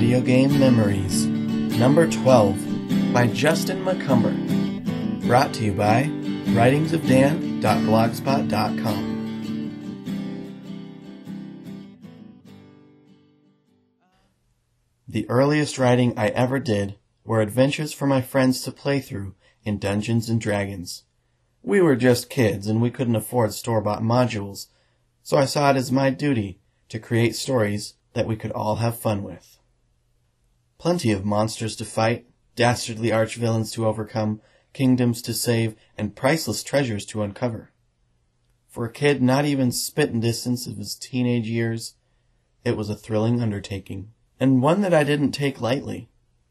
Video Game Memories, number 12, by Justin McCumber. Brought to you by writingsofdan.blogspot.com. The earliest writing I ever did were adventures for my friends to play through in Dungeons & Dragons. We were just kids and we couldn't afford store-bought modules, so I saw it as my duty to create stories that we could all have fun with. Plenty of monsters to fight, dastardly archvillains to overcome, kingdoms to save, and priceless treasures to uncover. For a kid not even spitting distance of his teenage years, it was a thrilling undertaking, and one that I didn't take lightly.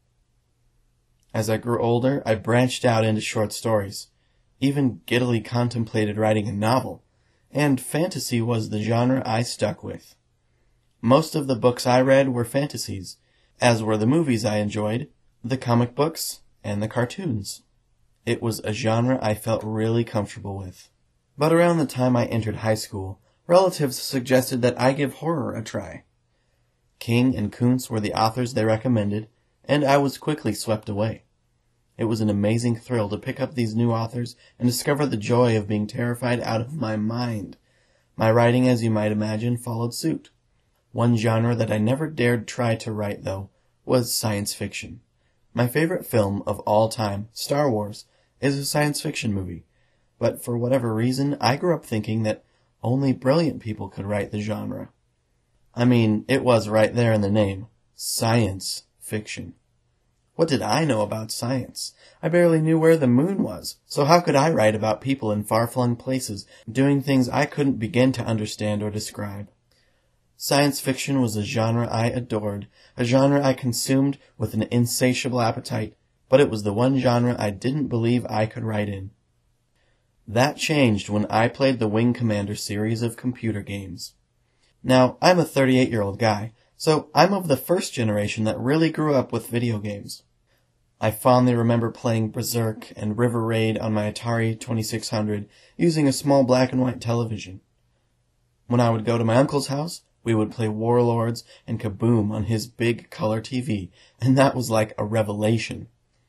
As I grew older, I branched out into short stories, even giddily contemplated writing a novel, and fantasy was the genre I stuck with. Most of the books I read were fantasies, as were the movies I enjoyed, the comic books, and the cartoons. It was a genre I felt really comfortable with. But around the time I entered high school, relatives suggested that I give horror a try. King and Kuntz were the authors they recommended, and I was quickly swept away. It was an amazing thrill to pick up these new authors and discover the joy of being terrified out of my mind. My writing, as you might imagine, followed suit. One genre that I never dared try to write, though, was science fiction. My favorite film of all time, Star Wars, is a science fiction movie, but for whatever reason, I grew up thinking that only brilliant people could write the genre. I mean, it was right there in the name, science fiction. What did I know about science? I barely knew where the moon was, so how could I write about people in far-flung places, doing things I couldn't begin to understand or describe? Science fiction was a genre I adored, a genre I consumed with an insatiable appetite, but it was the one genre I didn't believe I could write in. That changed when I played the Wing Commander series of computer games. Now, I'm a 38-year-old guy, so I'm of the first generation that really grew up with video games. I fondly remember playing Berserk and River Raid on my Atari 2600 using a small black and white television. When I would go to my uncle's house, we would play Warlords and Kaboom on his big color TV, and that was like a revelation.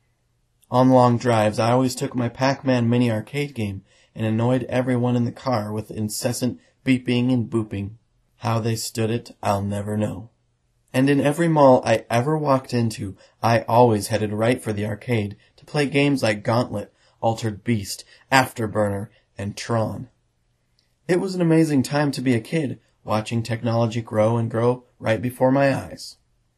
On long drives, I always took my Pac-Man mini arcade game and annoyed everyone in the car with incessant beeping and booping. How they stood it, I'll never know. And in every mall I ever walked into, I always headed right for the arcade to play games like Gauntlet, Altered Beast, Afterburner, and Tron. It was an amazing time to be a kid, watching technology grow and grow right before my eyes.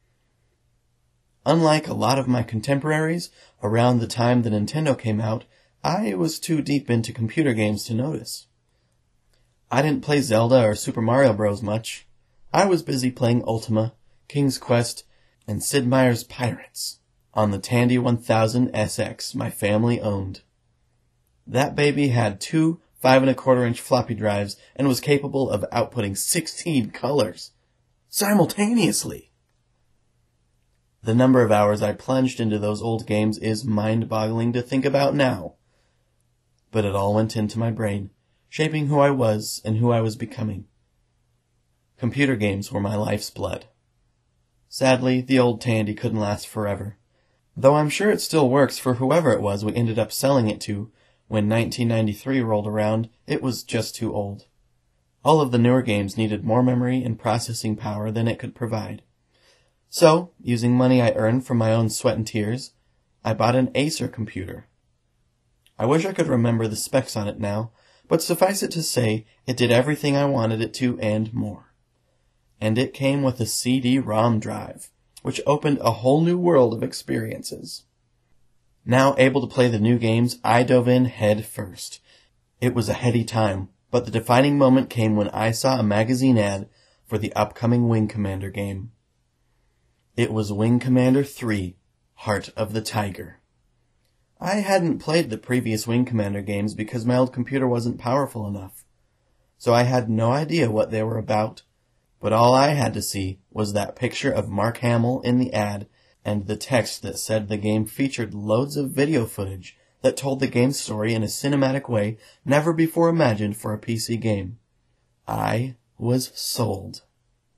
Unlike a lot of my contemporaries, around the time the Nintendo came out, I was too deep into computer games to notice. I didn't play Zelda or Super Mario Bros. Much. I was busy playing Ultima, King's Quest, and Sid Meier's Pirates on the Tandy 1000 SX my family owned. That baby had two 5¼ floppy drives and was capable of outputting 16 colors simultaneously. The number of hours I plunged into those old games is mind-boggling to think about now. But it all went into my brain, shaping who I was and who I was becoming. Computer games were my life's blood. Sadly, the old Tandy couldn't last forever, though I'm sure it still works for whoever it was we ended up selling it to. When 1993 rolled around, it was just too old. All of the newer games needed more memory and processing power than it could provide. So, using money I earned from my own sweat and tears, I bought an Acer computer. I wish I could remember the specs on it now, but suffice it to say, it did everything I wanted it to and more. And it came with a CD-ROM drive, which opened a whole new world of experiences. Now able to play the new games, I dove in head first. It was a heady time, but the defining moment came when I saw a magazine ad for the upcoming Wing Commander game. It was Wing Commander 3, Heart of the Tiger. I hadn't played the previous Wing Commander games because my old computer wasn't powerful enough, so I had no idea what they were about, but all I had to see was that picture of Mark Hamill in the ad and the text that said the game featured loads of video footage that told the game's story in a cinematic way never before imagined for a PC game. I was sold.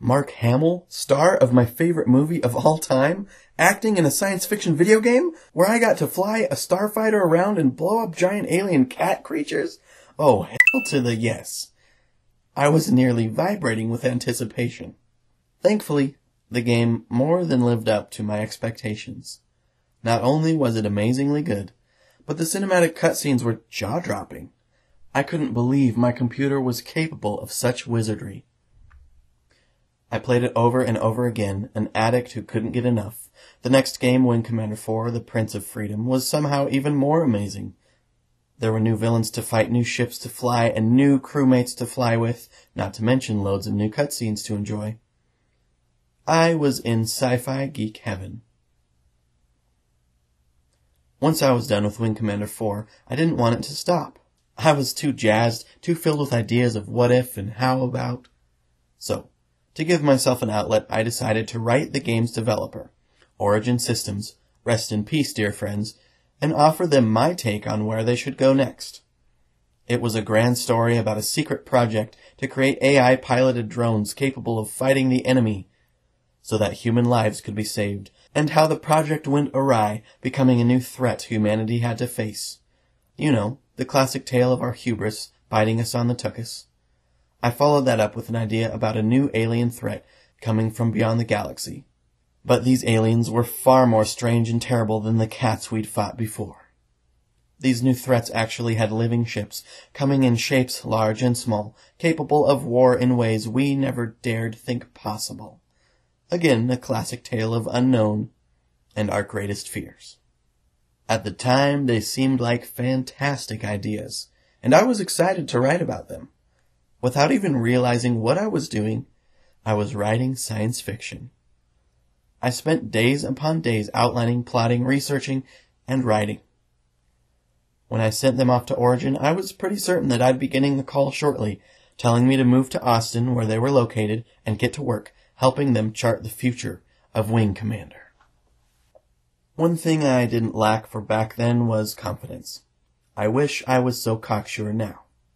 Mark Hamill, star of my favorite movie of all time, acting in a science fiction video game where I got to fly a starfighter around and blow up giant alien cat creatures? Oh, hell to the yes. I was nearly vibrating with anticipation. Thankfully, the game more than lived up to my expectations. Not only was it amazingly good, but the cinematic cutscenes were jaw-dropping. I couldn't believe my computer was capable of such wizardry. I played it over and over again, an addict who couldn't get enough. The next game, Wing Commander 4, The Prince of Freedom, was somehow even more amazing. There were new villains to fight, new ships to fly, and new crewmates to fly with, not to mention loads of new cutscenes to enjoy. I was in sci-fi geek heaven. Once I was done with Wing Commander 4, I didn't want it to stop. I was too jazzed, too filled with ideas of what if and how about. So, to give myself an outlet, I decided to write the game's developer, Origin Systems, rest in peace, dear friends, and offer them my take on where they should go next. It was a grand story about a secret project to create AI-piloted drones capable of fighting the enemy so that human lives could be saved, and how the project went awry, becoming a new threat humanity had to face. You know, the classic tale of our hubris biting us on the tuchus. I followed that up with an idea about a new alien threat coming from beyond the galaxy. But these aliens were far more strange and terrible than the cats we'd fought before. These new threats actually had living ships, coming in shapes large and small, capable of war in ways we never dared think possible. Again, a classic tale of unknown and our greatest fears. At the time, they seemed like fantastic ideas, and I was excited to write about them. Without even realizing what I was doing, I was writing science fiction. I spent days upon days outlining, plotting, researching, and writing. When I sent them off to Origin, I was pretty certain that I'd be getting a call shortly, telling me to move to Austin, where they were located, and get to work, helping them chart the future of Wing Commander. One thing I didn't lack for back then was confidence. I wish I was so cocksure now.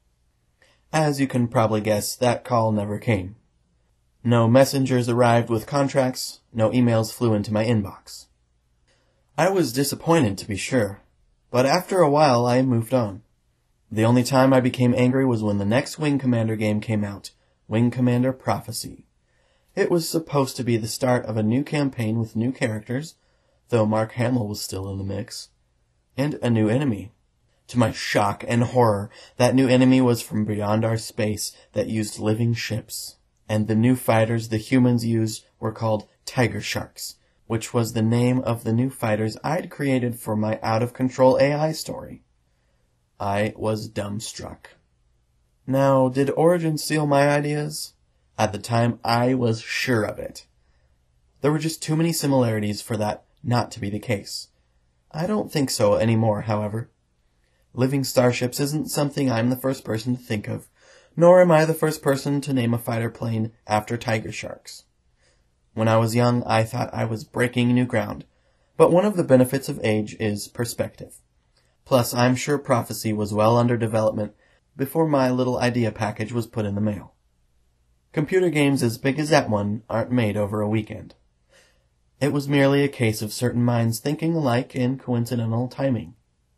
As you can probably guess, that call never came. No messengers arrived with contracts, no emails flew into my inbox. I was disappointed, to be sure, but after a while I moved on. The only time I became angry was when the next Wing Commander game came out, Wing Commander Prophecy. It was supposed to be the start of a new campaign with new characters, though Mark Hamill was still in the mix, and a new enemy. To my shock and horror, that new enemy was from beyond our space that used living ships, and the new fighters the humans used were called Tiger Sharks, which was the name of the new fighters I'd created for my out-of-control AI story. I was dumbstruck. Now, did Origin steal my ideas? At the time, I was sure of it. There were just too many similarities for that not to be the case. I don't think so anymore, however. Living starships isn't something I'm the first person to think of, nor am I the first person to name a fighter plane after Tiger Sharks. When I was young, I thought I was breaking new ground, but one of the benefits of age is perspective. Plus, I'm sure Prophecy was well under development before my little idea package was put in the mail. Computer games as big as that one aren't made over a weekend. It was merely a case of certain minds thinking alike in coincidental timing.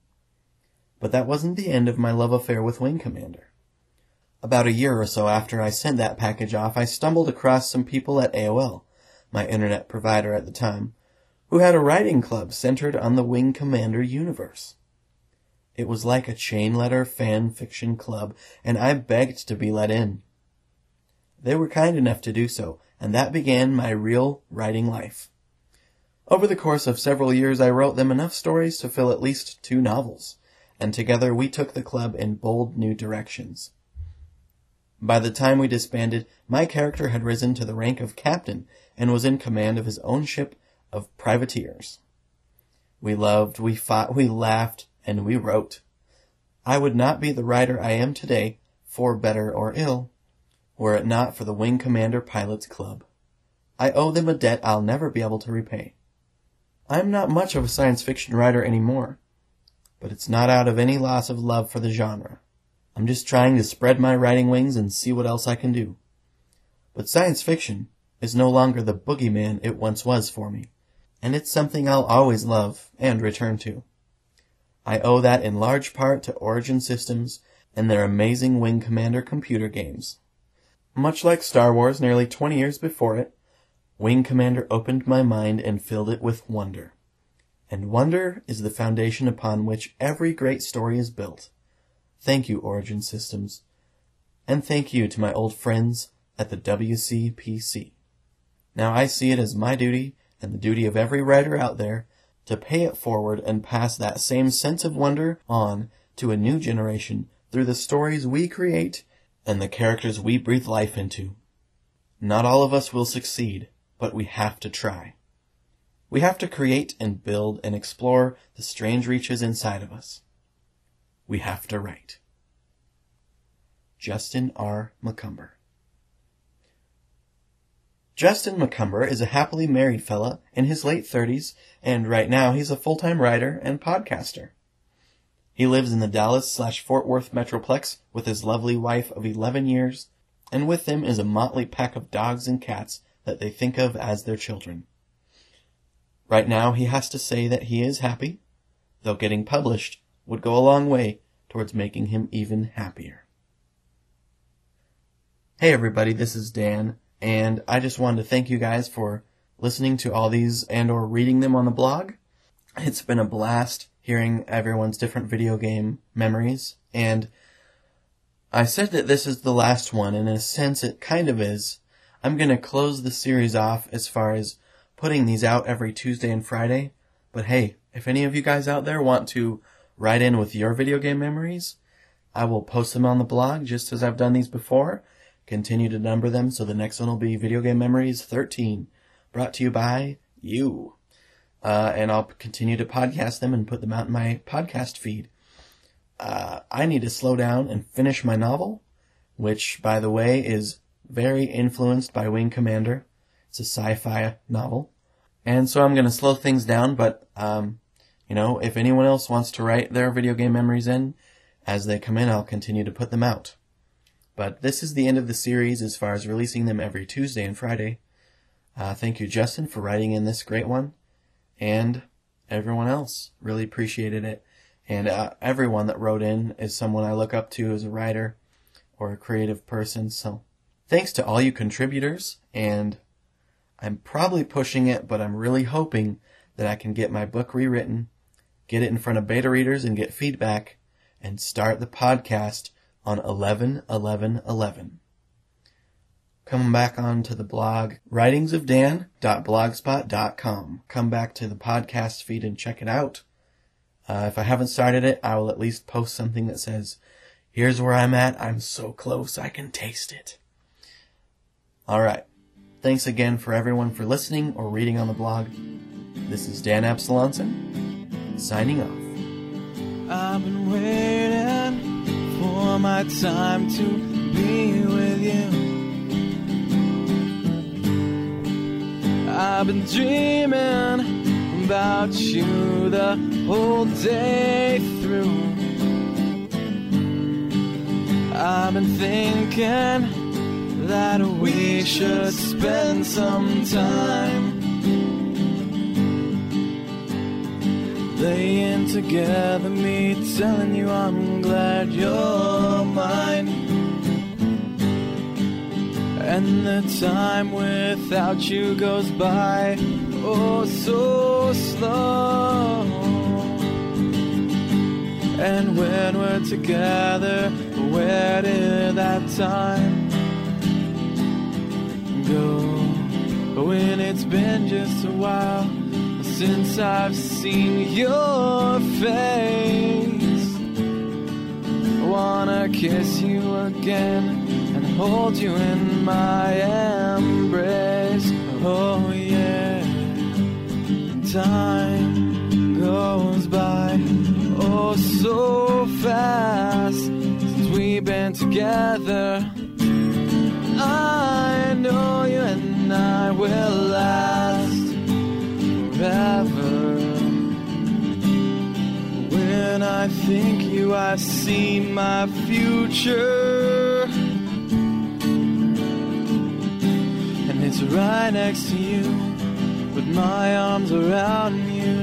But that wasn't the end of my love affair with Wing Commander. About a year or so after I sent that package off, I stumbled across some people at AOL, my internet provider at the time, who had a writing club centered on the Wing Commander universe. It was like a chain letter fan fiction club, and I begged to be let in. They were kind enough to do so, and that began my real writing life. Over the course of several years, I wrote them enough stories to fill at least 2 novels. And together we took the club in bold new directions. By the time we disbanded, my character had risen to the rank of captain and was in command of his own ship of privateers. We loved, we fought, we laughed, and we wrote. I would not be the writer I am today, for better or ill, were it not for the Wing Commander Pilots Club. I owe them a debt I'll never be able to repay. I'm not much of a science fiction writer anymore, but it's not out of any loss of love for the genre. I'm just trying to spread my writing wings and see what else I can do. But science fiction, is no longer the boogeyman it once was for me, and it's something I'll always love and return to. I owe that in large part to Origin Systems and their amazing Wing Commander computer games. Much like Star Wars nearly 20 years before it, Wing Commander opened my mind and filled it with wonder. And wonder is the foundation upon which every great story is built. Thank you, Origin Systems. And thank you to my old friends at the WCPC. Now I see it as my duty, and the duty of every writer out there, to pay it forward and pass that same sense of wonder on to a new generation through the stories we create and the characters we breathe life into. Not all of us will succeed, but we have to try. We have to create and build and explore the strange reaches inside of us. We have to write. Justin R. McCumber. Justin McCumber is a happily married fella in his late 30s, and right now he's a full-time writer and podcaster. He lives in the Dallas/Fort Worth Metroplex with his lovely wife of 11 years, and with them is a motley pack of dogs and cats that they think of as their children. Right now he has to say that he is happy, though getting published would go a long way towards making him even happier. Hey everybody, this is Dan, and I just wanted to thank you guys for listening to all these and or reading them on the blog. It's been a blast hearing everyone's different video game memories, and I said that this is the last one, and in a sense it kind of is. I'm going to close the series off as far as putting these out every Tuesday and Friday, but hey, if any of you guys out there want to write in with your video game memories, I will post them on the blog just as I've done these before. Continue to number them, so the next one will be Video Game Memories 13, brought to you by you. And I'll continue to podcast them and put them out in my podcast feed. I need to slow down and finish my novel, which, by the way, is very influenced by Wing Commander. It's a sci-fi novel. And so I'm going to slow things down, but, if anyone else wants to write their video game memories in, as they come in, I'll continue to put them out. But this is the end of the series as far as releasing them every Tuesday and Friday. Thank you, Justin, for writing in this great one. And everyone else. Really appreciated it. And everyone that wrote in is someone I look up to as a writer or a creative person. So thanks to all you contributors. And I'm probably pushing it, but I'm really hoping that I can get my book rewritten, get it in front of beta readers and get feedback, and start the podcast on 11/11/11. Come back onto the blog, writingsofdan.blogspot.com. Come back to the podcast feed and check it out. If I haven't started it, I will at least post something that says, here's where I'm at, I'm so close, I can taste it. Alright, thanks again for everyone for listening or reading on the blog. This is Dan Absalonson, signing off. I've been waiting for my time to be with you. I've been dreaming about you the whole day through. I've been thinking that we should spend some time laying together, me telling you I'm glad you're mine. And the time without you goes by, oh so slow. And when we're together, where did that time go? When it's been just a while since I've seen your face, I wanna kiss you again and hold you in my embrace. Oh yeah, time goes by oh so fast since we've been together. I know you and I will last forever. When I think you, I see my future. And It's right next to you, with my arms around you.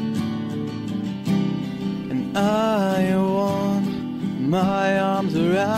And I want my arms around